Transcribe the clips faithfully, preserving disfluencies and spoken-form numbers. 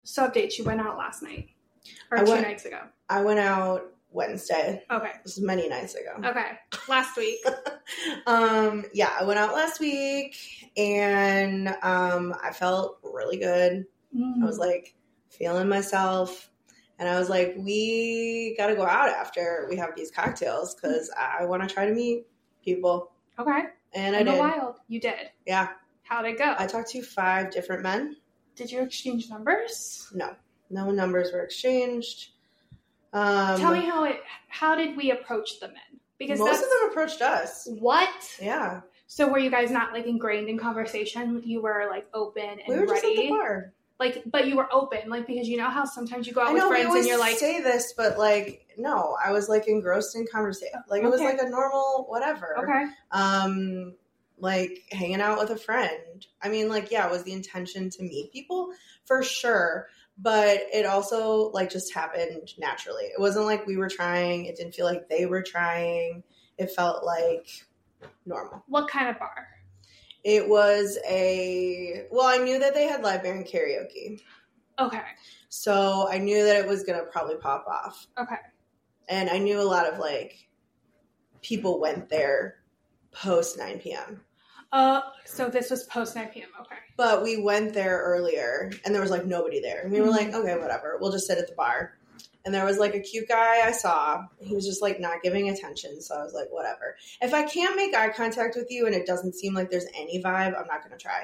So updates, you went out last night. Or I two went, nights ago. I went out Wednesday. Okay. This is many nights ago. Okay. Last week. um, yeah, I went out last week and um, I felt really good. Mm. I was like feeling myself. And I was like, we got to go out after we have these cocktails because I want to try to meet people. Okay. And I In did. the wild. You did. Yeah. How'd it go? I talked to five different men. Did you exchange numbers? No. No numbers were exchanged. Um, Tell me how it, how did we approach the men? Because most of them approached us. What? Yeah. So were you guys not like ingrained in conversation? You were like open and we were ready? Just at the bar. Like, but you were open, like, because you know how sometimes you go out I with know, friends we and you're like, say this, but like, no, I was like engrossed in conversation. Like, it okay. was like a normal whatever. Okay. Um, like hanging out with a friend. I mean, like, yeah, it was the intention to meet people for sure, but it also like just happened naturally. It wasn't like we were trying. It didn't feel like they were trying. It felt like normal. What kind of bar? It was a, well, I knew that they had live band karaoke. Okay. So I knew that it was going to probably pop off. Okay. And I knew a lot of, like, people went there post nine p.m. Uh, so this was post nine p.m. Okay. But we went there earlier, and there was, like, nobody there. And we were mm-hmm. like, okay, whatever. We'll just sit at the bar. And there was, like, a cute guy I saw. He was just, like, not giving attention. So I was like, whatever. If I can't make eye contact with you and it doesn't seem like there's any vibe, I'm not going to try.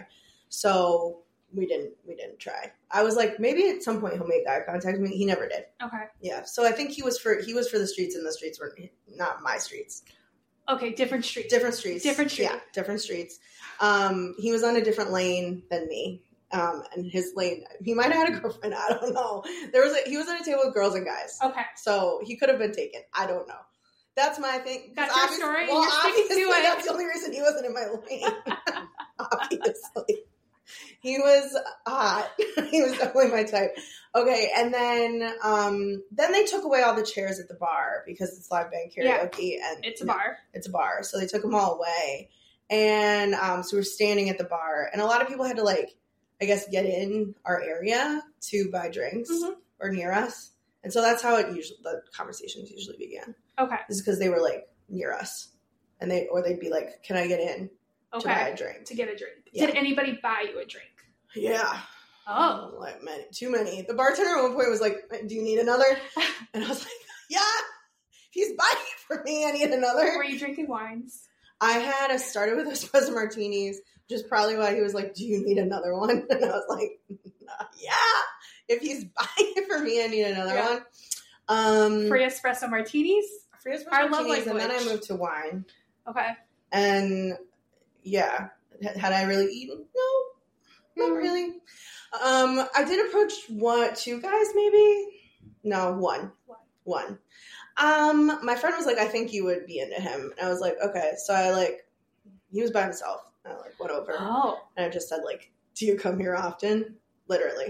So we didn't we didn't try. I was like, maybe at some point he'll make eye contact with me. He never did. Okay. Yeah. So I think he was for he was for the streets, and the streets were not my streets. Okay, different streets. Different streets. Different streets. Yeah, different streets. Um, he was on a different lane than me. Um, and his lane, he might have had a girlfriend. I don't know. There was a, he was at a table with girls and guys. Okay. So he could have been taken. I don't know. That's my thing. That's your story? Well, You're sticking to it. That's the only reason he wasn't in my lane. Obviously. He was hot. He was definitely my type. Okay, and then um, then they took away all the chairs at the bar because it's live band karaoke. Yeah, and it's a bar. It's a bar. So they took them all away. And um, so we're standing at the bar. And a lot of people had to, like, I guess, get in our area to buy drinks mm-hmm. or near us. And so that's how it usually, the conversations usually began. Okay. This is because they were, like, near us. And they, or they'd be like, can I get in okay. to buy a drink? To get a drink. Yeah. Did anybody buy you a drink? Yeah. Oh. Like, many, too many. The bartender at one point was like, do you need another? And I was like, yeah. If he's buying for me, I need another. Were you drinking wines? I had a started with espresso martinis, which is probably why he was like, do you need another one? And I was like, yeah. If he's buying it for me, I need another yeah. one. Um, free espresso martinis? Free espresso Our martinis, and then I moved to wine. Okay. And, yeah. Had I really eaten? No, not mm. really. Um, I did approach one, two guys maybe? No, one. One. One. Um, my friend was like, I think you would be into him. And I was like, okay. So I like, he was by himself. And I like went over. Oh. And I just said like, do you come here often? Literally.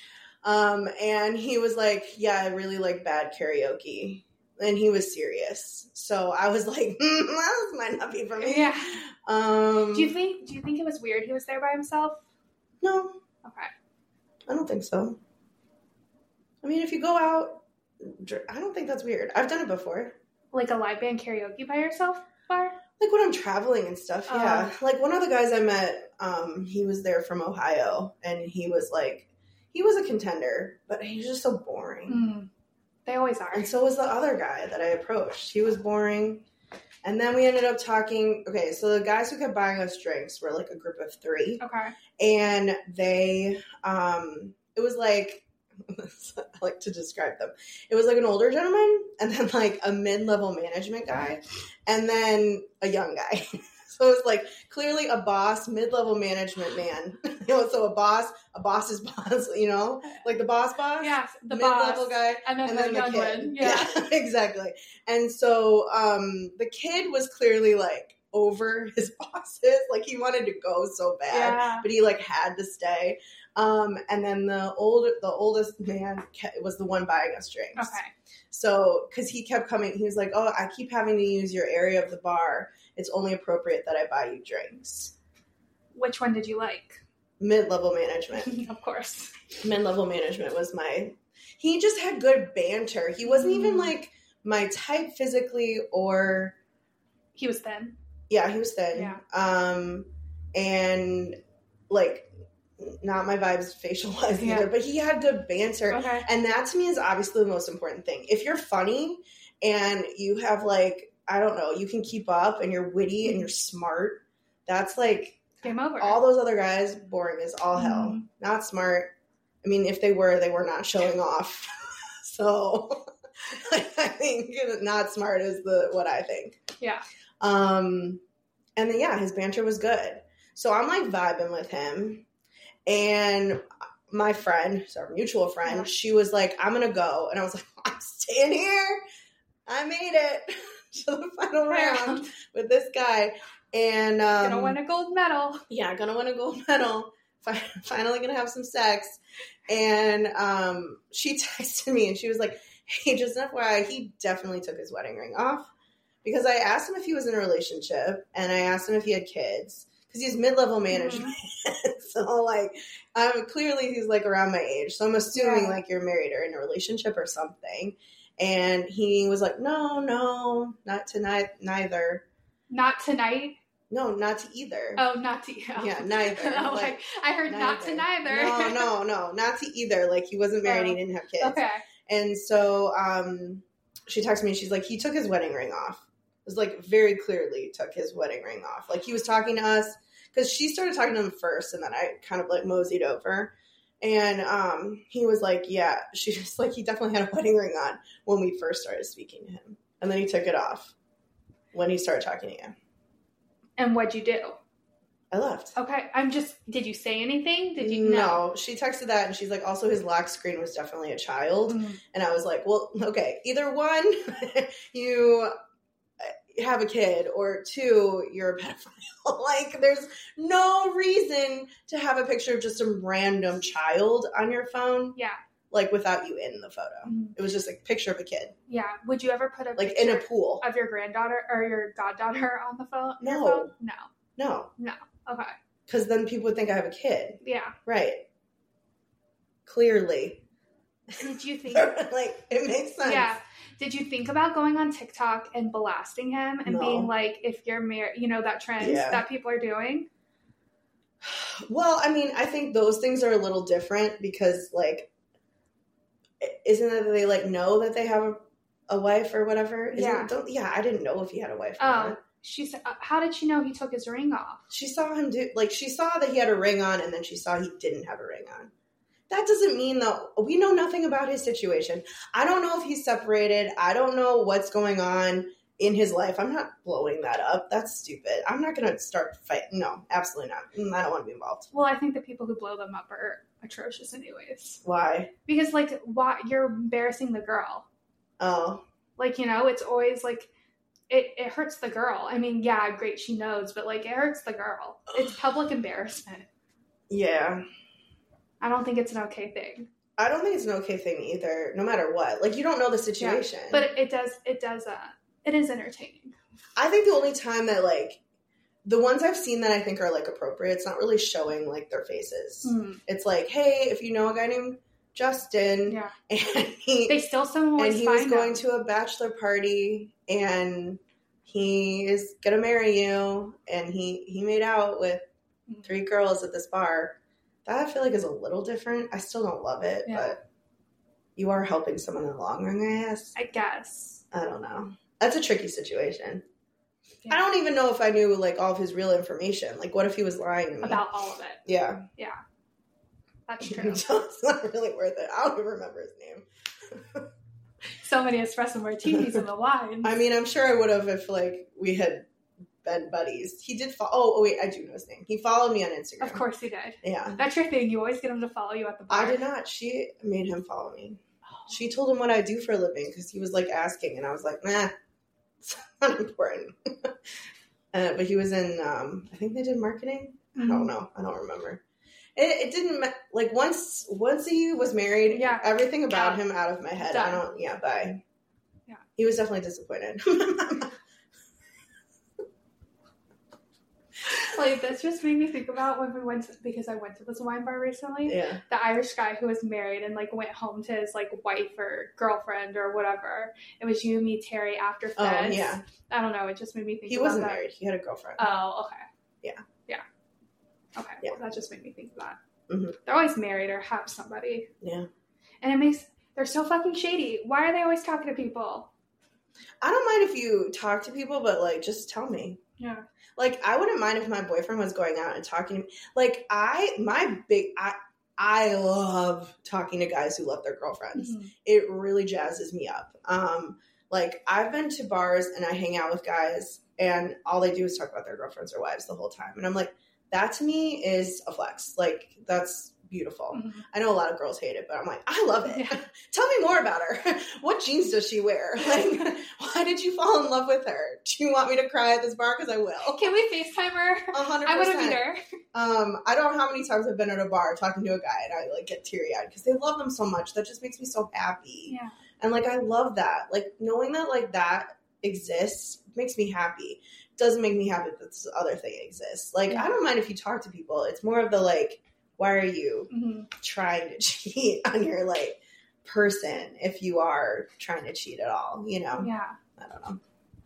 Um, and he was like, yeah, I really like bad karaoke. And he was serious. So I was like, mm, this might not be for me. Yeah. Um, do you think, do you think it was weird he was there by himself? No. Okay. I don't think so. I mean, if you go out, I don't think that's weird. I've done it before. Like a live band karaoke by yourself bar? Like when I'm traveling and stuff, yeah. Uh, like one of the guys I met, um, he was there from Ohio, and he was like, he was a contender, but he was just so boring. Mm, they always are. And so was the other guy that I approached. He was boring. And then we ended up talking. Okay, so the guys who kept buying us drinks were like a group of three. Okay. And they, um, it was like, I like to describe them. It was like an older gentleman, and then like a mid-level management guy, and then a young guy. So it was like clearly a boss, mid-level management man. You know, so a boss, a boss's boss. You know, like the boss boss. Yeah, the mid-level boss guy, and then, and the then the young kid. one. Yeah. Yeah, exactly. And so um, the kid was clearly like over his bosses. Like he wanted to go so bad, yeah. but he like had to stay. Um, and then the old, the oldest man kept, was the one buying us drinks. Okay. So, cause he kept coming, he was like, oh, I keep having to use your area of the bar. It's only appropriate that I buy you drinks. Which one did you like? mid-level management. Of course. Mid-level management was my, he just had good banter. He wasn't even like my type physically or. He was thin. Yeah, he was thin. Yeah. Um, and like not my vibes facial wise Yeah. either, but he had good banter. Okay. And that to me is obviously the most important thing. If you're funny and you have like, I don't know, you can keep up and you're witty and you're smart, that's like, Game over. all those other guys, boring as all hell. Mm-hmm. Not smart. I mean, if they were, they were not showing off. So like, I think not smart is the what I think. Yeah. Um, and then, yeah, his banter was good. So I'm like vibing with him. And my friend, so our mutual friend, Yeah. she was like, I'm going to go. And I was like, I'm staying here. I made it to the final round with this guy. And um, gonna win a gold medal. Yeah, gonna win a gold medal. Finally gonna have some sex. And um, she texted me and she was like, hey, just F Y I, he definitely took his wedding ring off. Because I asked him if he was in a relationship and I asked him if he had kids. Because he's mid-level management. Mm-hmm. So, like, I'm clearly he's, like, around my age. So I'm assuming, yeah. like, you're married or in a relationship or something. And he was like, no, no, not tonight, neither. Not tonight? No, not to either. Oh, not to oh. Yeah, neither. Oh, like, like, I heard neither. Not to neither. No, no, no, not to either. Like, he wasn't married, oh. He didn't have kids. Okay. And so um, she texted me, and she's like, he took his wedding ring off. It was, like, very clearly took his wedding ring off. Like, he was talking to us, because she started talking to him first, and then I kind of, like, moseyed over. And um, he was like, yeah, she was like, he definitely had a wedding ring on when we first started speaking to him. And then he took it off when he started talking to you. And what'd you do? I left. Okay. I'm just, did you say anything? Did you? No. no. She texted that and she's like, also his lock screen was definitely a child. Mm. And I was like, well, okay, either one, you have a kid, or two, you're a pedophile. Like, there's no reason to have a picture of just some random child on your phone. Yeah. Like, without you in the photo. Mm-hmm. It was just a picture of a kid. Yeah. Would you ever put a like in a pool of your granddaughter or your goddaughter on the phone? No. Phone? No. No. No. Okay. Because then people would think I have a kid. Yeah. Right. Clearly. Did you think like it makes sense? Yeah. Did you think about going on TikTok and blasting him and no. being like, if you're married, you know, that trend yeah. that people are doing? Well, I mean, I think those things are a little different because, like, isn't it that they, like, know that they have a, a wife or whatever? Isn't yeah. It, don't, yeah, I didn't know if he had a wife or oh, not. She said, uh, how did she know he took his ring off? She saw him do, like, she saw that he had a ring on and then she saw he didn't have a ring on. That doesn't mean, though, we know nothing about his situation. I don't know if he's separated. I don't know what's going on in his life. I'm not blowing that up. That's stupid. I'm not going to start fighting. No, absolutely not. I don't want to be involved. Well, I think the people who blow them up are atrocious anyways. Why? Because, like, why you're embarrassing the girl. Oh. Like, you know, it's always, like, it, it hurts the girl. I mean, yeah, great, she knows, but, like, it hurts the girl. It's public embarrassment. Yeah. I don't think it's an okay thing. I don't think it's an okay thing either, no matter what. Like, you don't know the situation. Yeah, but it, it does, it does, uh, it is entertaining. I think the only time that, like, the ones I've seen that I think are, like, appropriate, it's not really showing, like, their faces. Mm. It's like, hey, if you know a guy named Justin, yeah. and he... They still someone And he was going them. to a bachelor party, and he is going to marry you, and he, he made out with mm. three girls at this bar. That I feel like is a little different. I still don't love it, yeah. but you are helping someone in the long run, I guess. I guess. I don't know. That's a tricky situation. Yeah. I don't even know if I knew, like, all of his real information. Like, what if he was lying to me? About all of it. Yeah. Yeah. That's true. So it's not really worth it. I don't even remember his name. So many espresso martinis in the wines. I mean, I'm sure I would have if, like, we had been buddies. He did follow. Oh, oh, wait, I do know his name. He followed me on Instagram. Of course he did. Yeah. That's your thing. You always get him to follow you at the bar. I did not. She made him follow me. Oh. She told him what I do for a living because he was, like, asking, and I was like, nah, it's not important. uh, but he was in, um, I think they did marketing. Mm-hmm. I don't know. I don't remember. It, it didn't, like, once once he was married, yeah. everything about yeah. him out of my head. Done. I don't, yeah, bye. Yeah. He was definitely disappointed. Like, this just made me think about when we went to, because I went to this wine bar recently. Yeah. The Irish guy who was married and like went home to his like wife or girlfriend or whatever. It was you, me, Terry after Feds. Oh, yeah. I don't know. It just made me think He about wasn't that. married. He had a girlfriend. Oh, okay. Yeah. Yeah. Okay. Yeah. Well, that just made me think of that. Mm-hmm. They're always married or have somebody. Yeah. And it makes, they're so fucking shady. Why are they always talking to people? I don't mind if you talk to people, but like, just tell me. Yeah. Like, I wouldn't mind if my boyfriend was going out and talking to me. Like, I, my big, I, I love talking to guys who love their girlfriends. Mm-hmm. It really jazzes me up. Um, like, I've been to bars and I hang out with guys and all they do is talk about their girlfriends or wives the whole time. And I'm like, that to me is a flex. Like, that's beautiful. Mm-hmm. I know a lot of girls hate it, but I'm like, I love it. Yeah. Tell me more about her. What jeans does she wear? Like, why did you fall in love with her? Do you want me to cry at this bar? Because I will. Can we FaceTime her? A hundred I want to percent. meet her. Um, I don't know how many times I've been at a bar talking to a guy and I like get teary eyed because they love them so much. That just makes me so happy. Yeah. And like, I love that. Like, knowing that like that exists makes me happy. Doesn't make me happy that this other thing exists. Like, Yeah. I don't mind if you talk to people. It's more of the like, why are you Mm-hmm. trying to cheat on your like person if you are trying to cheat at all, you know? Yeah. I don't know.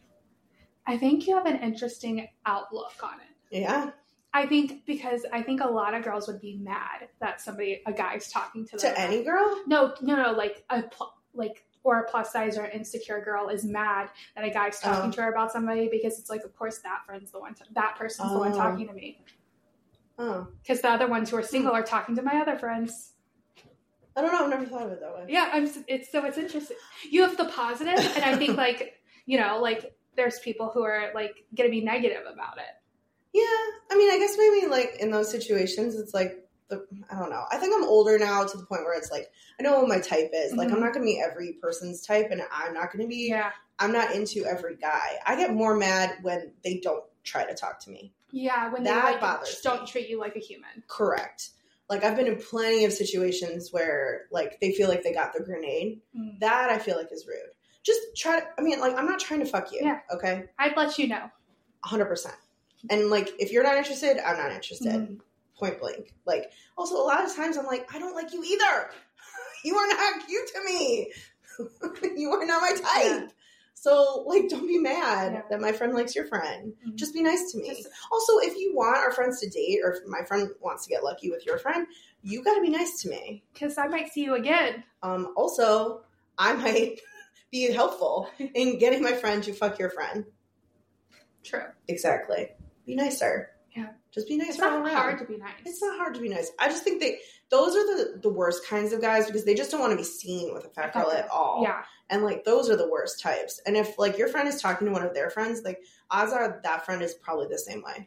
I think you have an interesting outlook on it. Yeah. I think because I think a lot of girls would be mad that somebody, a guy's talking to them. To any girl? No, no, no. Like a pl- like or a plus size or insecure girl is mad that a guy's talking Oh. to her about somebody because it's like, of course, that friend's the one. T- that person's the one Oh. talking to me. Oh. Because the other ones who are single are talking to my other friends. I don't know. I've never thought of it that way. Yeah, I'm. It's so it's interesting. You have the positive, and I think like you know, like there's people who are like going to be negative about it. Yeah. I mean, I guess maybe like in those situations, it's like, the, I don't know. I think I'm older now to the point where it's like, I know what my type is. Like, Mhm. I'm not going to be every person's type and I'm not going to be, Yeah, I'm not into every guy. I get more mad when they don't try to talk to me. yeah. When That they like bothers just don't me. treat you like a human. Correct. Like, I've been in plenty of situations where, like, they feel like they got the grenade. Mm. That I feel like is rude. Just try to, I mean, like, I'm not trying to fuck you. Yeah. Okay? I'd let you know. one hundred percent. And, like, if you're not interested, I'm not interested. Mhm. Point blank. Like, also, a lot of times I'm like, I don't like you either. You are not cute to me. You are not my type. Yeah. So, like, don't be mad Yeah. that my friend likes your friend. Mhm. Just be nice to me. Just- Also, if you want our friends to date or if my friend wants to get lucky with your friend, you got to be nice to me. Because I might see you again. Um, also, I might be helpful in getting my friend to fuck your friend. True. Exactly. Be nicer. Yeah. Just be nice It's all not around. hard to be nice. It's not hard to be nice. I just think they those are the, the worst kinds of guys because they just don't want to be seen with a fat girl at all. Yeah. And like those are the worst types. And if like your friend is talking to one of their friends, like odds are that friend is probably the same way.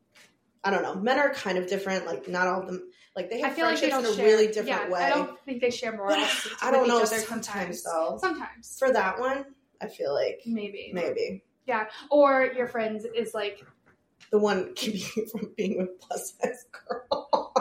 I don't know. Men are kind of different. Like not all of them. Like they have I feel like they friendships don't in a share. really different yeah, way. I don't think they share morals. But with I don't each know. other Sometimes, sometimes. though, Sometimes. for that one, I feel like Maybe. maybe Yeah. Or your friend is like, the one keeping you from being with plus size girl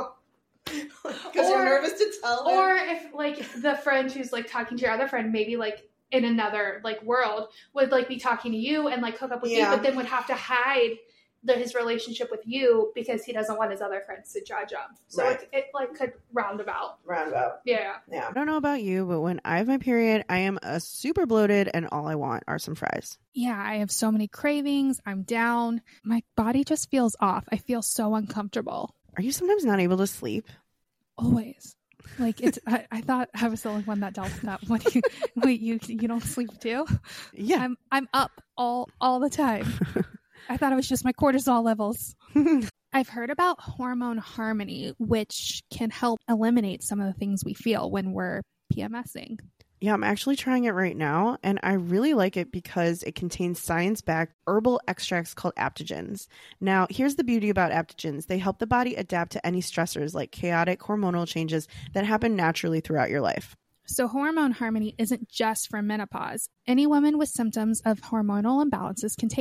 because Or- you're nervous to tell them. or if like the friend who's like talking to your other friend, maybe like in another like world would like be talking to you and like hook up with Yeah. you, but then would have to hide the, his relationship with you because he doesn't want his other friends to judge him. So Right. it, it like could roundabout. Roundabout. Yeah. Yeah. I don't know about you, but when I have my period, I am a super bloated and all I want are some fries. Yeah, I have so many cravings. I'm down. My body just feels off. I feel so uncomfortable. Are you sometimes not able to sleep? Always. Like it's I, I thought I was the only one that dealt with that. What do you wait, you you don't sleep too? Yeah. I'm I'm up all all the time. I thought it was just my cortisol levels. I've heard about hormone harmony, which can help eliminate some of the things we feel when we're PMSing. Yeah, I'm actually trying it right now, and I really like it because it contains science-backed herbal extracts called adaptogens. Now, here's the beauty about adaptogens. They help the body adapt to any stressors like chaotic hormonal changes that happen naturally throughout your life. So hormone harmony isn't just for menopause. Any woman with symptoms of hormonal imbalances can take it.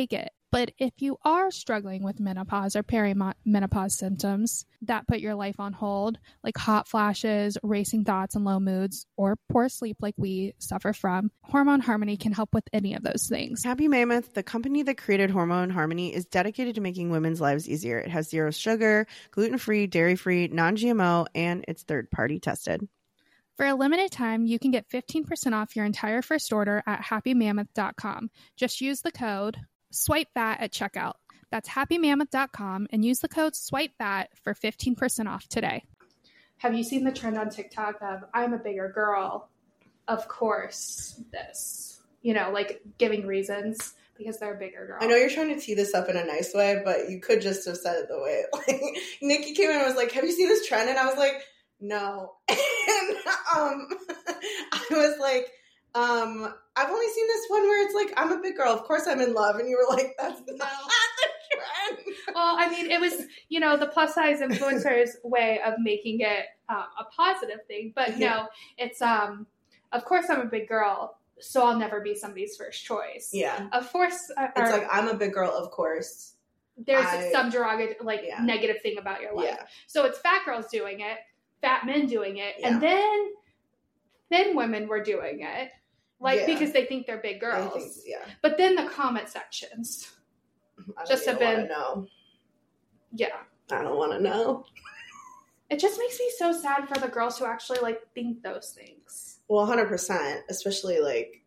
But if you are struggling with menopause or perimenopause symptoms that put your life on hold, like hot flashes, racing thoughts, and low moods, or poor sleep like we suffer from, Hormone Harmony can help with any of those things. Happy Mammoth, the company that created Hormone Harmony, is dedicated to making women's lives easier. It has zero sugar, gluten-free, dairy-free, non-G M O, and it's third-party tested. For a limited time, you can get fifteen percent off your entire first order at happy mammoth dot com. Just use the code SWIPEFAT at checkout. That's happy mammoth dot com and use the code SWIPEFAT for fifteen percent off today. Have you seen the trend on TikTok of I'm a bigger girl? Of course, this. You know, like giving reasons because they're a bigger girl. I know you're trying to tee this up in a nice way, but you could just have said it the way. Like, Nikki came in and was like, have you seen this trend? And I was like, no. And um, I was like, Um, I've only seen this one where it's like, I'm a big girl. Of course I'm in love. And you were like, that's not the trend. Well, I mean, it was, you know, the plus size influencers way of making it um, a positive thing. But Yeah. no, it's, um, of course I'm a big girl, so I'll never be somebody's first choice. Yeah. Of course. Uh, It's or like, I'm a big girl, of course. there's I- some derogatory, like Yeah. negative thing about your life. Yeah. So it's fat girls doing it, fat men doing it, Yeah. and then thin women were doing it. Like, Yeah. because they think they're big girls. I think, yeah. But then the comment sections. I don't Just even have been- want to know. Yeah. I don't want to know. It just makes me so sad for the girls who actually, like, think those things. Well, one hundred percent. Especially, like,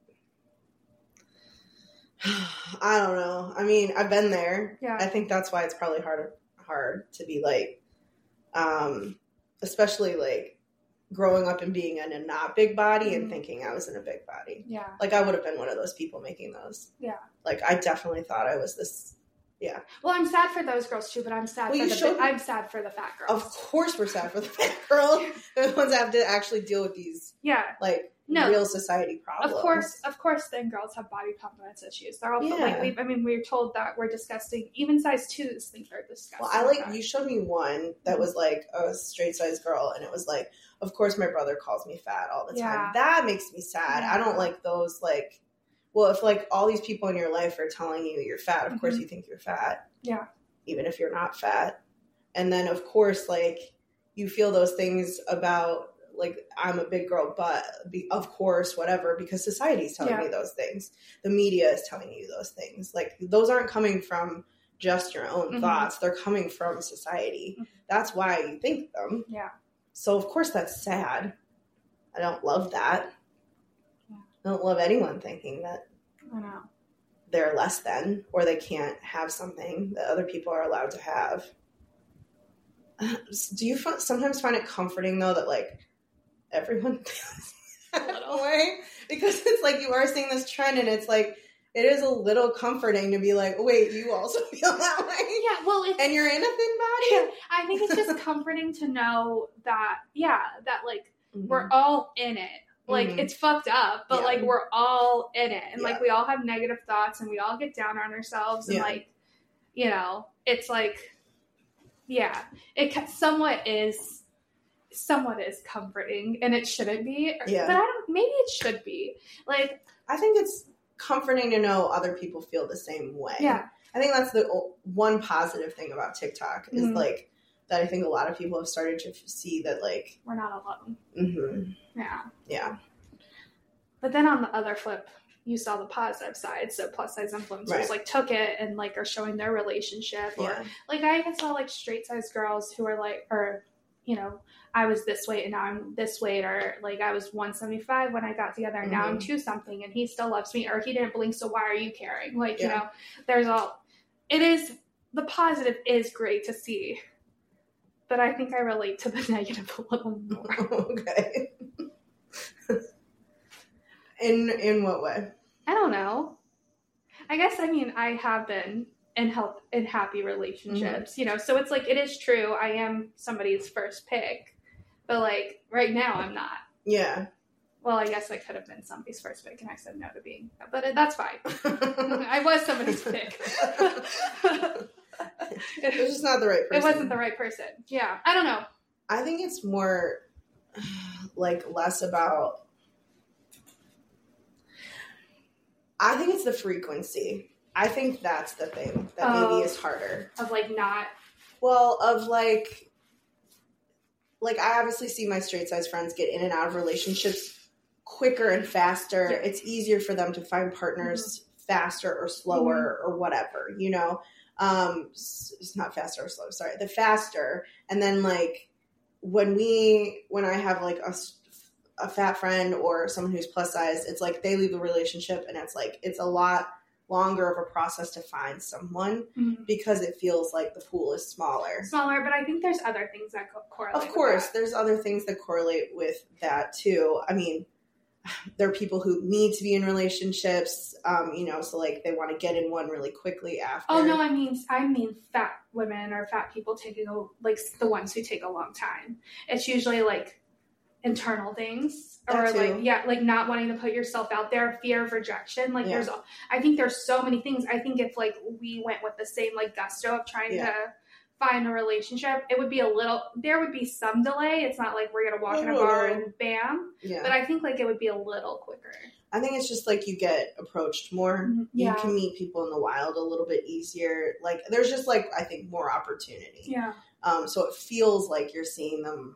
I don't know. I mean, I've been there. Yeah. I think that's why it's probably hard, hard to be, like, um, especially, like, growing up and being in a not big body and Mhm. thinking I was in a big body. Yeah. Like, I would have been one of those people making those. Yeah. Like, I definitely thought I was this. Yeah. Well, I'm sad for those girls, too, but I'm sad Well, for you the showed me- I'm sad for the fat girls. Of course we're sad for the fat girl. They're the ones that have to actually deal with these, Yeah. like, No. real society problems. Of course, of course, thin girls have body confidence issues. They're all Yeah. like, we, I mean, we're told that we're disgusting. Even size twos think they're disgusting. Well, I like, that. you showed me one that was like a straight sized girl, and it was like, of course my brother calls me fat all the time. Yeah. That makes me sad. Yeah. I don't like those, like, well, if like all these people in your life are telling you you're fat, of course Mhm. you think you're fat. Yeah. Even if you're not fat. And then of course, like, you feel those things about, like, I'm a big girl, but be, of course, whatever, because society's telling Yeah. me those things. The media is telling you those things. Like, those aren't coming from just your own Mhm. thoughts. They're coming from society. Mhm. That's why you think them. Yeah. So, of course, that's sad. I don't love that. Yeah. I don't love anyone thinking that I know. they're less than or they can't have something that other people are allowed to have. Do you f- sometimes find it comforting, though, that, like, everyone feels that way? Because it's like you are seeing this trend, and it's like, it is a little comforting to be like, wait, you also feel that way? Yeah, well, it's, And you're in a thin body? I think it's just comforting to know that, yeah, that, like, Mhm. we're all in it. Like, Mhm. it's fucked up, but, Yeah. like, we're all in it. And, Yeah. like, we all have negative thoughts, and we all get down on ourselves. And, Yeah. like, you know, it's like, yeah, it ca- somewhat is, somewhat is comforting, and it shouldn't be. or- Yeah. But I don't, maybe it should be. Like, I think it's comforting to know other people feel the same way. yeah. I think that's the o- one positive thing about TikTok is, Mhm. like, that I think a lot of people have started to f- see that, like, We're not alone. mhm, Yeah. yeah. But then on the other flip, you saw the positive side. So plus size influencers Right. like took it and like are showing their relationship. Or Yeah. like I even saw like straight size girls who are like, or you know, I was this weight and now I'm this weight, or like I was one seventy-five when I got together and now I'm Mhm. two something and he still loves me, or he didn't blink, so why are you caring? Like, you Yeah. know, there's all, it is, the positive is great to see. But I think I relate to the negative a little more. Okay. in in what way? I don't know. I guess, I mean, I have been in health, in happy relationships, you know, so it's like, it is true. I am somebody's first pick, but like right now I'm not. Yeah. Well, I guess I could have been somebody's first pick and I said no to being, but it, that's fine. I was somebody's pick. It was just not the right person. It wasn't the right person. Yeah. I don't know. I think it's more like less about, I think it's the frequency. I think that's the thing that Oh. maybe is harder. Of like not. Well, of like, like I obviously see my straight size friends get in and out of relationships quicker and faster. Yeah. It's easier for them to find partners mm-hmm. faster or slower mm-hmm. or whatever, you know? Um, it's not faster or slow, sorry, the faster. And then like when we, when I have like a, a fat friend or someone who's plus size, it's like they leave the relationship and it's like, it's a lot longer of a process to find someone mm-hmm. because it feels like the pool is smaller. Smaller, but I think there's other things that co- correlate. Of course, with that. There's other things that correlate with that too. I mean, there are people who need to be in relationships, um, you know, so like they want to get in one really quickly after. Oh no, I mean, I mean, fat women or fat people taking a, like the ones who take a long time. It's usually like internal things or like yeah, like not wanting to put yourself out there, fear of rejection. Like yeah. there's, I think there's so many things. I think if like we went with the same like gusto of trying yeah. to find a relationship, it would be a little, there would be some delay. It's not like we're going to walk in a bar and bam. Yeah. But I think like it would be a little quicker. I think it's just like you get approached more. Yeah. You can meet people in the wild a little bit easier. Like there's just like, I think more opportunity. Yeah. Um, so it feels like you're seeing them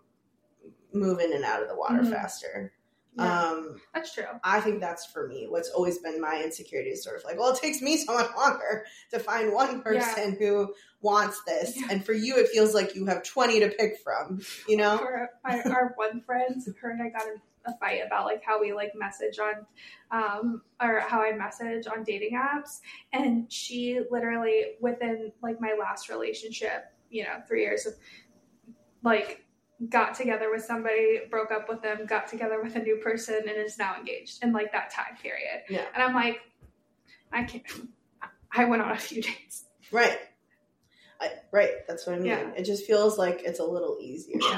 move in and out of the water mm-hmm. faster. Yeah, um, that's true. I think that's for me. What's always been my insecurity is sort of like, well, it takes me so much longer to find one person yeah. who wants this. Yeah. And for you, it feels like you have twenty to pick from, you know? For my, our one friend, her and I got in a fight about like how we like message on, um, or how I message on dating apps. And she literally within like my last relationship, you know, three years of like, got together with somebody, broke up with them, got together with a new person, and is now engaged in like that time period. Yeah. And I'm like, I can't, I went on a few dates. Right. I, right. That's what I mean. Yeah. It just feels like it's a little easier. Yeah.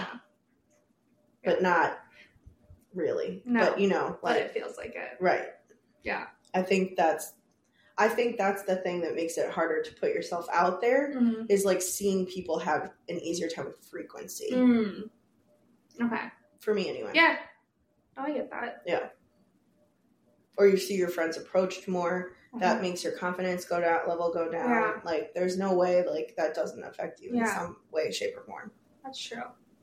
But not really. No. But you know, like. But it feels like it. Right. Yeah. I think that's, I think that's the thing that makes it harder to put yourself out there mm-hmm. is like seeing people have an easier time with frequency. Mm. Okay. For me anyway. Yeah. Oh, I get that. Yeah. Or you see your friends approached more. Mm-hmm. That makes your confidence go down, level go down. Yeah. Like there's no way like that doesn't affect you yeah. in some way, shape, or form. That's true.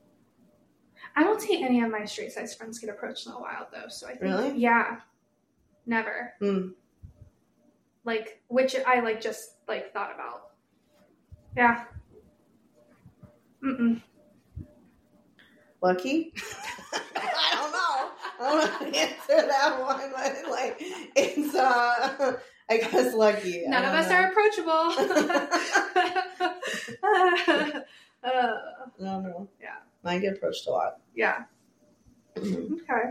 I don't see any of my straight size friends get approached in the wild though. So I think, really? Yeah. Never. Hmm. Like, which I, like, just, like, thought about. Yeah. Mm-mm. Lucky? I don't know. I don't know how to answer that one, but, like, it's, uh, I guess lucky. None of us know. are approachable. uh, I don't know. Yeah. Mine get approached a lot. Yeah. Mm-hmm. Okay.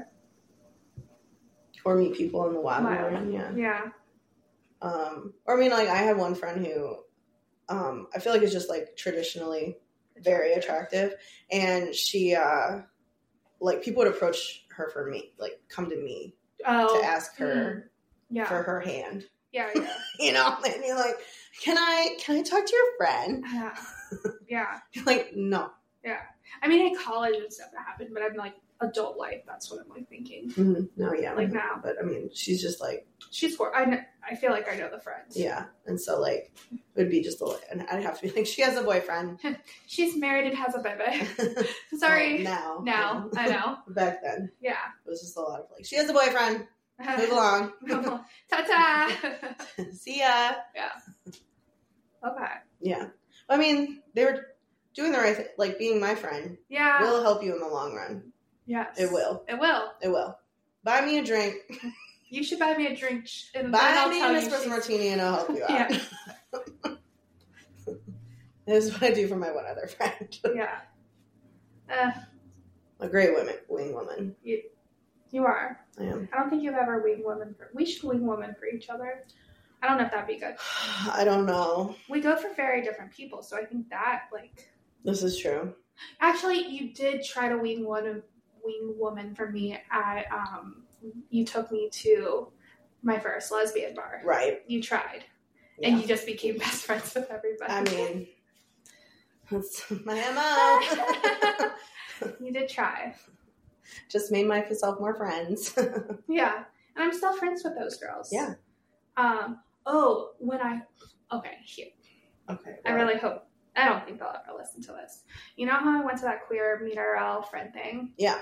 Or meet people in the wild. Wild. Yeah. Yeah. Um, or I mean, like, I had one friend who, um, I feel like is just, like, traditionally very attractive. And she, uh, like, people would approach her for me, like, come to me oh. to ask her mm. yeah. for her hand. Yeah, yeah. You know? And you're like, can I, can I talk to your friend? Yeah. Yeah. You're like, no. Yeah. I mean, in college and stuff that happened, but I'm, like, adult life, that's what I'm, like, thinking. Mm-hmm. No, yeah. Like, now. But, I mean, she's just, like, she's for I know, I feel like I know the friends. Yeah. And so like it would be just a and I'd have to be like, she has a boyfriend. She's married and has a baby. Sorry. Well, now. Now. I know. Back then. Yeah. It was just a lot of like, she has a boyfriend. Move along. Ta-ta. See ya. Yeah. Okay. Yeah. I mean, they were doing the right thing. Like being my friend. Yeah. Will help you in the long run. Yes. It will. It will. It will. Buy me a drink. You should buy me a drink. And buy me an espresso martini and I'll help you out. Yeah. This is what I do for my one other friend. Yeah. Uh, a great woman, wing woman. You, you are. I am. I don't think you've ever wing woman for, we should wing woman for each other. I don't know if that'd be good. I don't know. We go for very different people, so I think that, like... This is true. Actually, you did try to wing one wing woman for me at, um... you took me to my first lesbian bar. Right. You tried. Yeah. And you just became best friends with everybody. I mean, that's my M O. You did try. Just made myself more friends. Yeah. And I'm still friends with those girls. Yeah. Um, Oh, when I, okay, here. Okay. I well, really hope, I don't think they'll ever listen to this. You know how I went to that queer meet I R L friend thing? Yeah.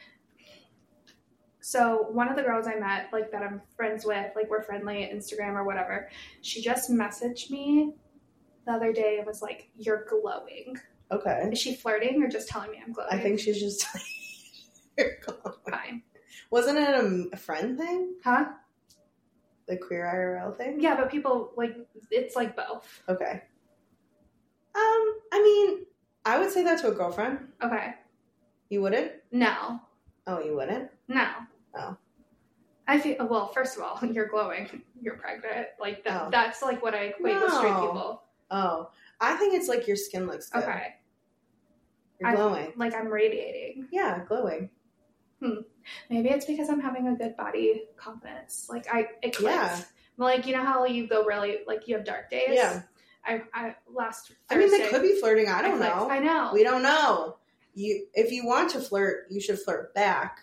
So one of the girls I met, like that I'm friends with, like we're friendly at Instagram or whatever, she just messaged me the other day and was like, "You're glowing." Okay. Is she flirting or just telling me I'm glowing? I think she's just you're glowing. Fine. Wasn't it a, a friend thing? Huh? The queer I R L thing? Yeah, but people, like, it's like both. Okay. Um, I mean, I would say that to a girlfriend. Okay. You wouldn't? No. Oh, you wouldn't? No. Oh. I feel, well, first of all, you're glowing. You're pregnant. Like, that, Oh. that's like what I equate with straight No. people. Oh. I think it's like your skin looks good. Okay. You're I- glowing. Like, I'm radiating. Yeah, glowing. Maybe it's because I'm having a good body confidence. Like, I, it clicks. Yeah. Like, you know how you go really, like, you have dark days? Yeah. I, I, last I mean, Thursday. they could be flirting. I don't clicked. know. I know. We don't know. You, if you want to flirt, you should flirt back.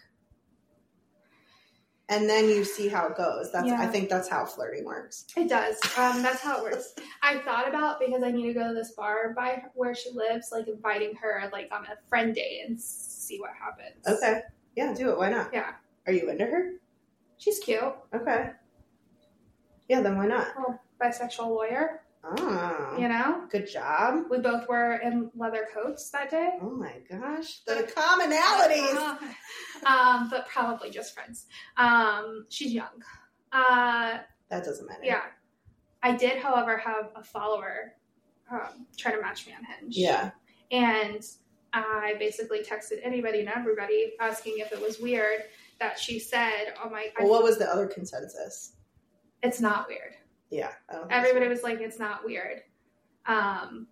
And then you see how it goes. That's Yeah. I think that's how flirting works. It does. Um, that's how it works. I thought about, because I need to go to this bar by where she lives, like inviting her like on a friend day and see what happens. Okay. Yeah, do it. Why not? Yeah. Are you into her? She's cute. Okay. Yeah, then why not? Little bisexual lawyer. Oh. You know? Good job. We both were in leather coats that day. Oh my gosh. The commonalities. um, but probably just friends. Um, she's young. Uh, That doesn't matter. yeah. I did, however, have a follower um, try to match me on Hinge. Yeah. And I basically texted anybody and everybody asking if it was weird that she said, "Oh my!" Well, what was the other consensus? It's not weird. Yeah. I don't think Everybody it's was like, "It's not weird." Um,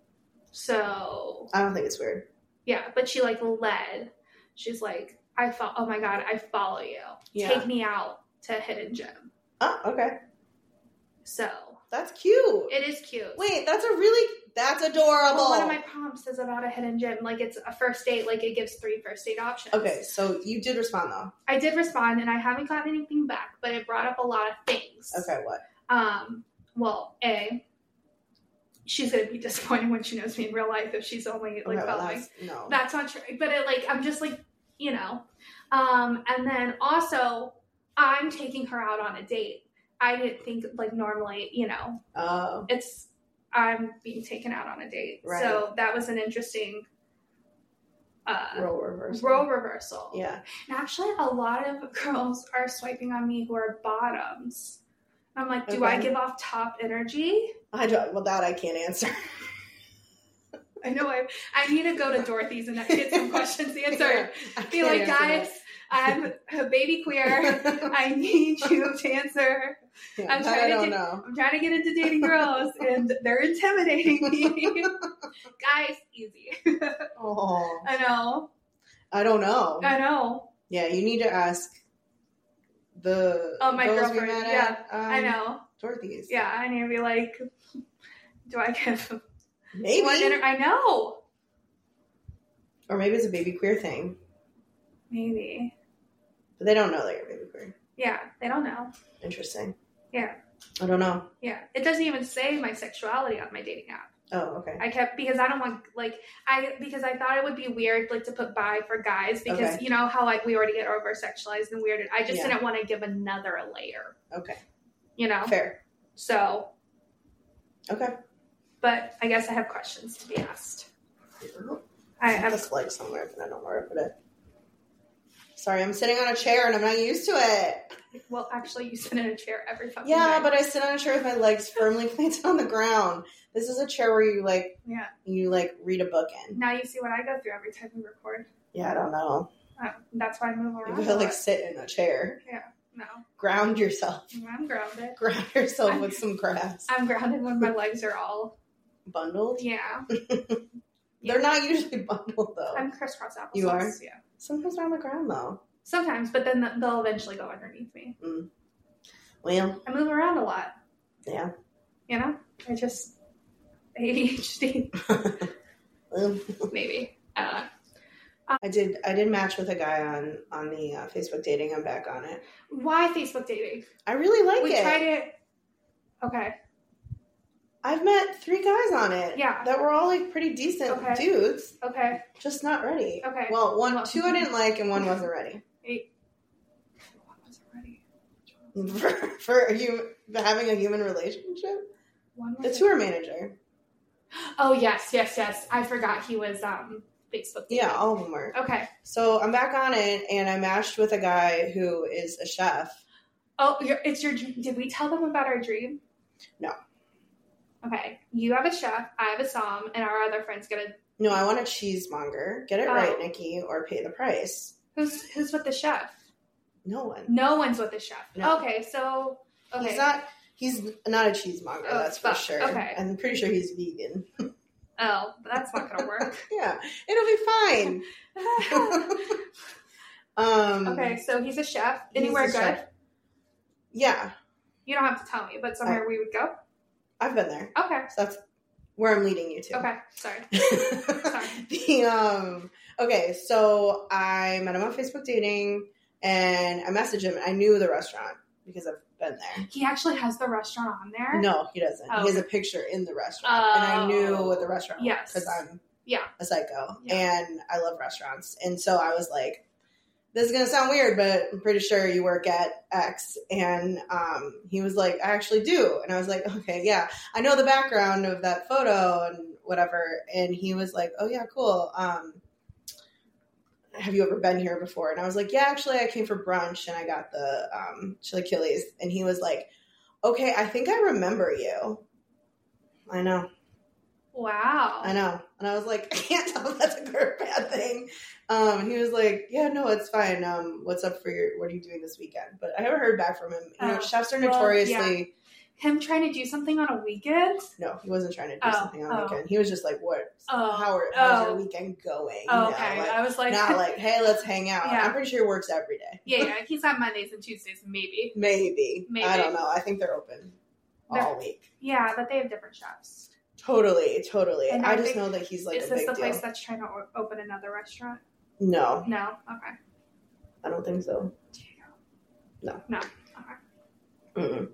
so weird. I don't think it's weird. yeah, but she like led. She's like, "I thought, oh my god, I follow you. Yeah. Take me out to Hidden Gem." Oh, okay. So That's cute. it is cute. Wait, that's a really that's adorable. Well, one of my prompts is about a hidden gem. Like, it's a first date. Like, it gives three first date options. Okay, so you did respond though. I did respond, and I haven't gotten anything back, but it brought up a lot of things. Okay, what? Um. Well, A, she's gonna be disappointed when she knows me in real life if she's only like Okay, well, following. that's, no. That's not true. But it, like, I'm just like, you know. Um. And then also, I'm taking her out on a date. I didn't think, like, normally, you know, Oh. it's I'm being taken out on a date. Right. So that was an interesting uh, Role reversal. role reversal. Yeah. And actually, a lot of girls are swiping on me who are bottoms. I'm like, do I Okay. give off top energy? I don't. Well, that I can't answer. I know I I need to go to Dorothy's and get some questions answered. I Be can't like, answer guys, I'm a baby queer. that. I need you to answer. Yeah, I'm that trying I to don't do- know. I'm trying to get into dating girls, and they're intimidating me. Guys, easy. Oh, I know. I don't know. I know. Yeah, you need to ask the Oh, my girls we girlfriend, met yeah, at, um, I know. Dorothy's. Yeah, I need to be like, do I give Maybe. one inter- I know. Or maybe it's a baby queer thing. Maybe. But they don't know that you're baby queer. Yeah, they don't know. Interesting. Yeah. I don't know. Yeah. It doesn't even say my sexuality on my dating app. Oh, okay. I kept, because I don't want, like, I, because I thought it would be weird, like, to put bi for guys, because, Okay. you know, how, like, we already get over sexualized and weirded. I just Yeah. didn't want to give another layer, Okay. you know? Fair. So, Okay. but I guess I have questions to be asked. I I have have, this leg somewhere, but I don't know where to put it. Sorry, I'm sitting on a chair and I'm not used to it. well, actually, you sit in a chair every fucking Yeah, day. but I sit on a chair with my legs firmly planted on the ground. This is a chair where you like Yeah. you like read a book in. Now you see what I go through every time we record. Yeah, I don't know. Uh, that's why I move You around. gotta a like lot. sit in a chair. No, Ground yourself. I'm grounded. Ground yourself I'm- with some grass. I'm grounded when my legs are all, Bundled? yeah. They're not usually bundled though. I'm crisscross applesauce. You are? Yeah. Sometimes they're on the ground though. Sometimes, but then they'll eventually go underneath me. Well, I move around a lot. yeah. You know, I just A D H D Well, maybe. I don't know. I did. I did match with a guy on on the uh, Facebook dating. I'm back on it. Why Facebook dating? I really like we it. tried it. Okay. I've met three guys on it. Yeah. That were all like pretty decent Okay. dudes. Okay. Just not ready. Okay. Well, one, Well- two I didn't like, and one wasn't ready. Eight. One wasn't ready. for for a hum- having a human relationship. One The was tour manager. Oh yes, yes, yes. I forgot he was um Facebook. Yeah, all of them were. Okay. So I'm back on it, and I matched with a guy who is a chef. Oh, your, it's your. Did we tell them about our dream? No. Okay. You have a chef. I have a som, and our other friend's gonna. No, I want a cheesemonger. Get it Oh. right, Nikki, or pay the price. Who's who's with the chef? No one. No one's with the chef. No. Okay, so okay. He's not. He's not a cheesemonger. Oh, that's for fuck. sure. Okay. I'm pretty sure he's vegan. Oh, that's not gonna work. Yeah, it'll be fine. um. Okay, so he's a chef. He's Anywhere a good? chef. Yeah, You don't have to tell me, but somewhere we would go. I've been there. Okay. So that's where I'm leading you to. Okay. Sorry. Sorry. the um okay, so I met him on Facebook dating, and I messaged him. I knew the restaurant because I've been there. He actually has the restaurant on there. No, he doesn't. Oh. He has a picture in the restaurant, and I knew Oh. what the restaurant was Yes. because I'm Yeah. a psycho, Yeah. and I love restaurants. And so I was like, "This is gonna sound weird, but I'm pretty sure you work at X." And um, he was like, "I actually do," and I was like, "Okay, yeah, I know the background of that photo and whatever." And he was like, "Oh yeah, cool. Um, have you ever been here before?" And I was like, "Yeah, actually, I came for brunch and I got the um, chilaquiles." And he was like, "Okay, I think I remember you." I know. Wow. I know. And I was like, I can't tell if that's a good or bad thing. Um, and he was like, yeah, no, it's fine. Um, what's up for your, what are you doing this weekend? But I haven't heard back from him. You know, Oh, chefs are well, notoriously, Him trying to do something on a weekend? no, he wasn't trying to do Oh, something on the oh. weekend. He was just like, what, Oh, how are, how's oh. your weekend going? Oh, You know, okay. like, I was like, not like, hey, let's hang out. Yeah. I'm pretty sure he works every day. yeah, yeah, he's on Mondays and Tuesdays, maybe. Maybe. Maybe. I don't know. I think they're open all They're- week. Yeah, but they have different chefs. Totally, totally. And I I just think- know that he's like Is a this big the deal. place that's trying to o- open another restaurant? No, No? Okay. I don't think so. No. Okay. Mm-mm.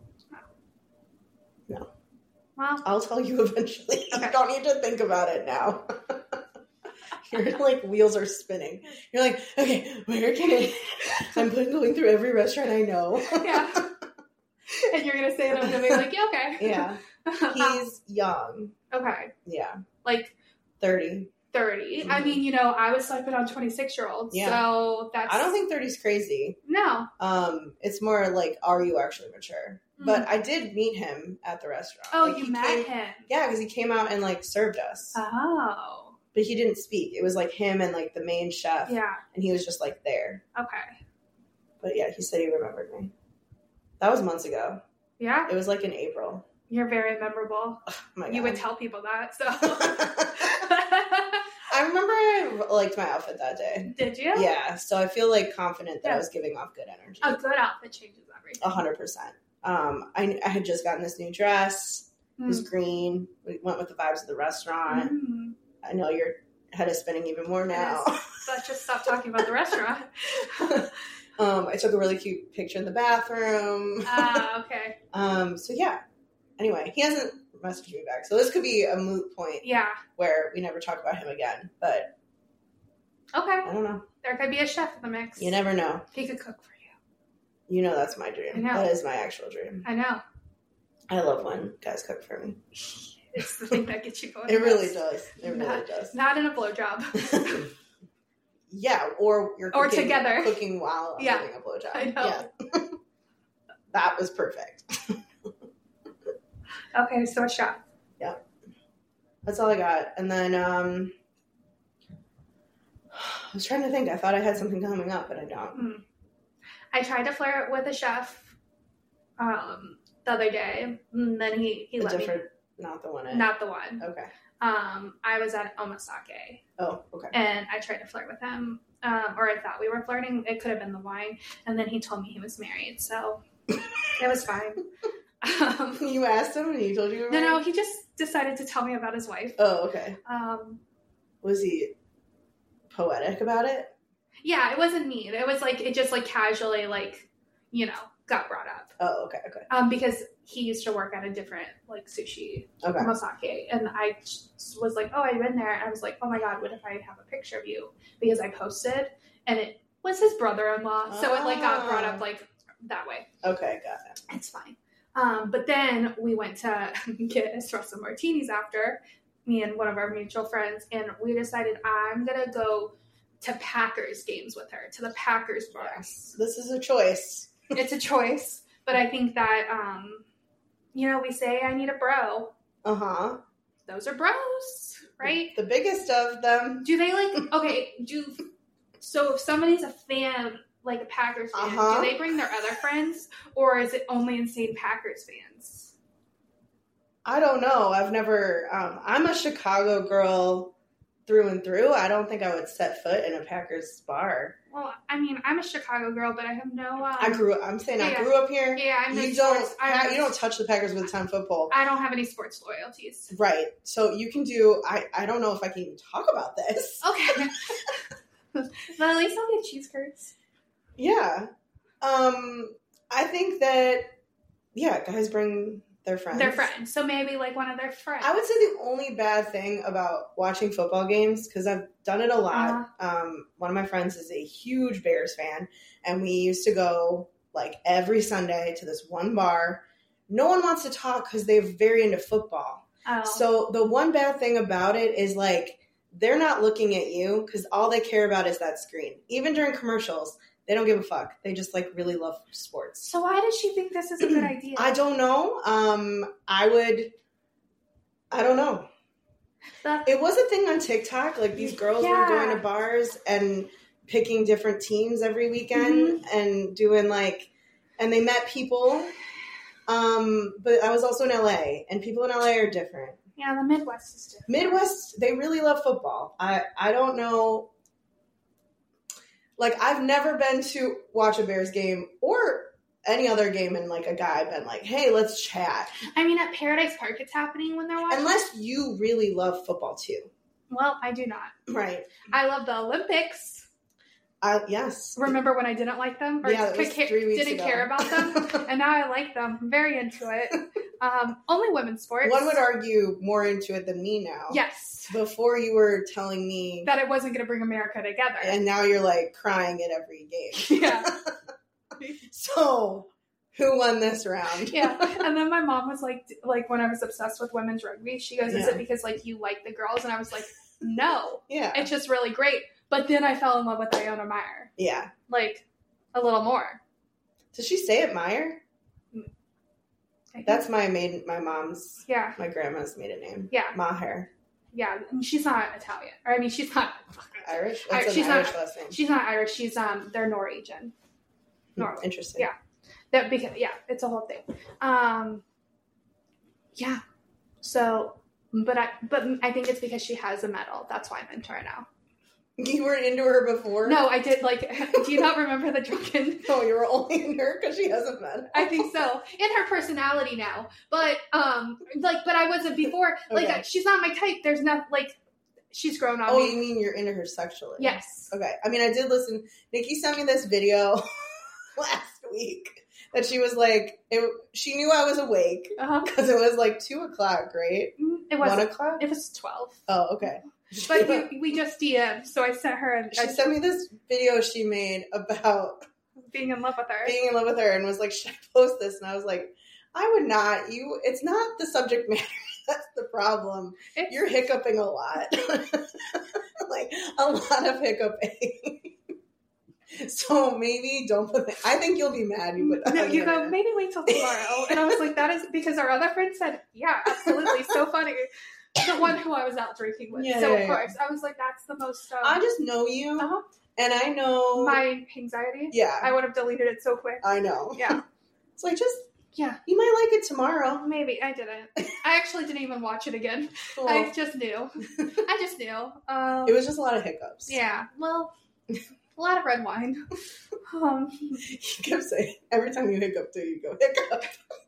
Well, I'll tell you eventually. Okay. You don't need to think about it now. Your like wheels are spinning. You're like, okay, where can I? I'm going through every restaurant I know. yeah. And you're going to say it, I'm going to be like, yeah, okay. Yeah. He's young. okay. Yeah. Like thirty. thirty. I Mhm. mean, you know, I was sleeping on twenty-six year olds. Yeah. So that's. I don't think thirty is crazy. No. Um, it's more like, are you actually mature? But I did meet him at the restaurant. Oh, Like, you he met came- him. Yeah, because he came out and like served us, Oh. but he didn't speak. It was like him and like the main chef, Yeah. and he was just like there. Okay. But yeah, he said he remembered me. That was months ago. Yeah. It was like in April. You're very memorable. Oh my You God. would tell people that. So. I remember I liked my outfit that day. Did you? Yeah, so I feel like confident that I Yeah. was giving off good energy. A good outfit changes everything. A hundred percent. Um, I, I had just gotten this new dress. It was Mm. green. We went with the vibes of the restaurant. Mm. I know your head is spinning even more now. Let's just stop talking about the restaurant. um, I took a really cute picture in the bathroom. Ah, okay. um, so yeah. Anyway, he hasn't messaged me back, so this could be a moot point Yeah. where we never talk about him again. But Okay. I don't know. There could be a chef in the mix. You never know. He could cook for you. You know that's my dream. I know. That is my actual dream. I know. I love when guys cook for me. It's the thing that gets you going. It really nuts. does. It really Not- does. Not in a blowjob. Yeah, or you're Or cooking, together. cooking while I'm Yeah. giving a blowjob. I know. Yeah. That was perfect. Okay, so a chef. That's all I got. And then um I was trying to think. I thought I had something coming up, but I don't. I tried to flirt with a chef um, the other day, and then he, he A let different, not the one. me. At, Not the one. Okay. Um, I was at Omasake, Oh, okay. and I tried to flirt with him, um, or I thought we were flirting. It could have been the wine, and then he told me he was married, so it was fine. Um, You asked him, and he told you. no, no, he just decided to tell me about his wife. Oh, okay. Um, Was he poetic about it? yeah, it wasn't mean. It was like it just like casually like you know got brought up. Oh, okay, okay. Um, because he used to work at a different, like, sushi, Okay. Mosake. And I just was like, oh, I've been there. And I was like, oh, my God, what if I have a picture of you? Because I posted, and it was his brother-in-law. So it, like, got brought up, like, that way. Okay, got it. It's fine. Um, but then we went to get espresso martinis after, me and one of our mutual friends, and we decided I'm going to go to Packers games with her, to the Packers bar. Yes. This is a choice. It's a choice, but I think that, um, you know, we say I need a bro. Uh-huh. Those are bros, right? The biggest of them. Do they, like, okay, do, so if somebody's a fan, like a Packers fan, Uh-huh. do they bring their other friends, or is it only insane Packers fans? I don't know. I've never, um, I'm a Chicago girl through and through. I don't think I would set foot in a Packers bar. Well, I mean, I'm a Chicago girl, but I have no. Um, I grew up, I'm saying yeah. I grew up here. Yeah, I'm. You no don't, sports, I you don't touch the Packers with a ton of football. I don't have any sports loyalties. Right. So you can do, I, I don't know if I can even talk about this. Okay. But at least I'll get cheese curds. Yeah. Um, I think that, yeah, guys bring their friends. Their friends. So maybe like one of their friends. I would say the only bad thing about watching football games, because I've done it a lot. Uh-huh. Um, one of my friends is a huge Bears fan, and we used to go like every Sunday to this one bar. No one wants to talk because they're very into football. Oh. So the one bad thing about it is like they're not looking at you because all they care about is that screen. Even during commercials, they don't give a fuck. They just like really love sports. So why does she think this is a good idea? I don't know. Um, I would. I don't know. That, It was a thing on TikTok. Like these girls Yeah. were going to bars and picking different teams every weekend and doing like, and they met people. Um, but I was also in L A, and people in L A are different. yeah, the Midwest is different. Midwest, they really love football. I I don't know. Like I've never been to watch a Bears game or any other game, and like a guy been like, "Hey, let's chat." I mean, at Paradise Park, it's happening when they're watching. Unless you really love football too, Well, I do not. right? I love the Olympics. I yes. Remember when I didn't like them? Or Yeah, that was ca- three weeks didn't ago. care about them? And now I like them. I'm very into it. Um, only women's sports. One would argue more into it than me now. Yes. Before you were telling me, That it wasn't going to bring America together. and now you're like crying at every game. Yeah. So, who won this round? Yeah. And then my mom was like, like when I was obsessed with women's rugby, she goes, is Yeah. it because like you like the girls? And I was like, no, Yeah. it's just really great. But then I fell in love with Iona Meyer. Yeah. Like a little more. Did she say it Meyer? I think- That's my maiden, my mom's, yeah. my grandma's maiden name. Yeah. Maher. Yeah. And she's not Italian. Or I mean, she's not Irish? I- That's an she's not- Irish last name. She's not Irish. She's um. They're Norwegian. Hmm, Norway. Interesting. Yeah. That because yeah, it's a whole thing. Um. Yeah. So, but I but I think it's because she has a medal. That's why I'm into her now. You weren't into her before? No, I did like. Do you not remember the drunken? No, you were only into her because she hasn't met. I think so. In her personality now, but um, like, but I wasn't before. Like, Okay. she's not my type. There's not like, she's grown on Oh, me. you mean you're into her sexually? Yes. Okay. I mean, I did listen. Nikki sent me this video last week that she was like, it, she knew I was awake Uh-huh. because it was like two o'clock, right? It was. One o'clock? It was twelve. Oh, okay. But we, we just D M'd, so I sent her a, She sent me this video she made about being in love with her. being in love with her and was like, should I post this? And I was like, I would not. You, it's not the subject matter. That's the problem. It's- You're hiccuping a lot. Like, a lot of hiccuping. So maybe don't put that. I think you'll be mad you put that No, on you the go, internet. maybe wait till tomorrow. And I was like, that is because our other friend said, yeah, absolutely, so funny. The one who I was out drinking with. Yeah, so, yeah, of yeah. course, I was like, that's the most, um, I just know you, uh-huh. and I know my anxiety. Yeah, I would have deleted it so quick. I know. Yeah. It's like just Yeah. you might like it tomorrow. Maybe. I didn't. I actually didn't even watch it again. Well, I just knew. I just knew. Um, it was just a lot of hiccups. yeah. Well, a lot of red wine. Um, You kept saying every time you hiccup, too, you go hiccup.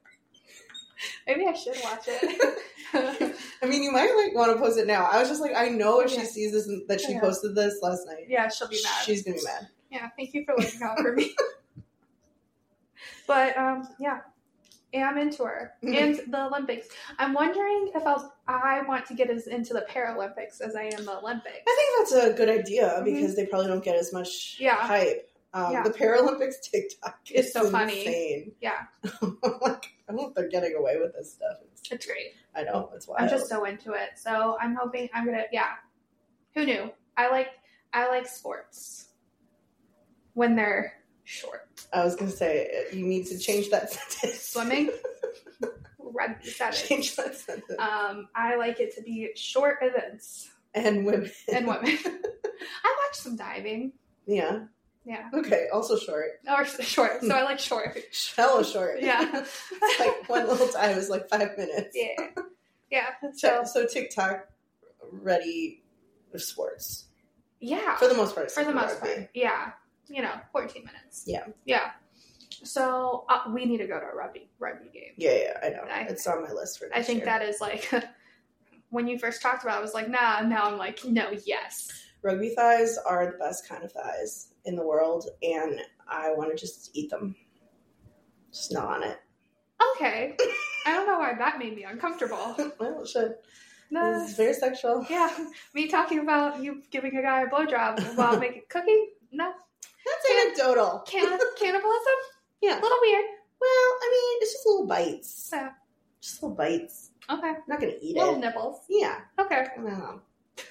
maybe I should watch it. I mean, you might like want to post it now. I was just like, I know if Yeah. she sees this that she Yeah. posted this last night, Yeah, she'll be mad. she's gonna be mad. Yeah, thank you for looking out for me. But um, yeah, yeah, I'm into her and the Olympics. I'm wondering if I'll I want to get as into the Paralympics as I am the Olympics. I think that's a good idea because Mhm. they probably don't get as much Yeah. hype. Um, Yeah. The Paralympics TikTok is It's so funny. insane. Yeah, Like, I don't know if they're getting away with this stuff. It's, it's great. I know, it's wild. I'm just so into it. So I'm hoping I'm gonna. Yeah, who knew? I like I like sports when they're short. I was going to say, you need to change that sentence. Swimming, rugby, sevens. Change that sentence. Um, I like it to be short events And women. and women. I watch some diving. Yeah. Yeah, Okay, also short. or short. So I like short. Hella short. Yeah. It's like one little time is like five minutes. Yeah, yeah. So, So so TikTok ready sports. yeah, For the most part. for the most rugby. part, yeah. You know, fourteen minutes. Yeah. Yeah. So uh, we need to go to a rugby rugby game. Yeah, yeah, I know. I- it's on my list for next I think year. that is like when you first talked about it, I was like, nah. Now I'm like, no, yes. Rugby thighs are the best kind of thighs in the world, and I want to just eat them. Just gnaw on it. Okay. I don't know why that made me uncomfortable. Well, it should. No. This is very sexual. Yeah, me talking about you giving a guy a blowjob while making cooking? No. That's anecdotal. Can- cannibalism? Yeah. A little weird. Well, I mean, it's just little bites. Yeah. Just little bites. Okay. I'm not going to eat Little it. nipples. Yeah. Okay. I don't know.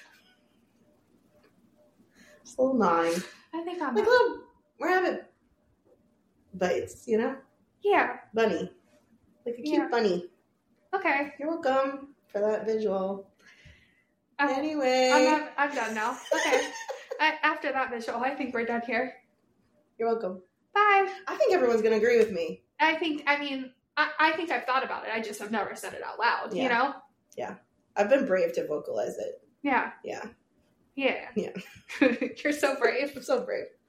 Just a little gnawing. I think I'm Like not- little rabbit bites, you know? Yeah. Bunny. Like a cute Yeah. bunny. Okay. You're welcome for that visual. I'm, Anyway. I'm, not, I'm done now. Okay. I, after that visual, I think we're done here. You're welcome. Bye. I think everyone's going to agree with me. I think, I mean, I, I think I've thought about it. I just have never said it out loud, Yeah. you know? I've been brave to vocalize it. Yeah. Yeah. Yeah. Yeah. You're so brave. I'm so brave.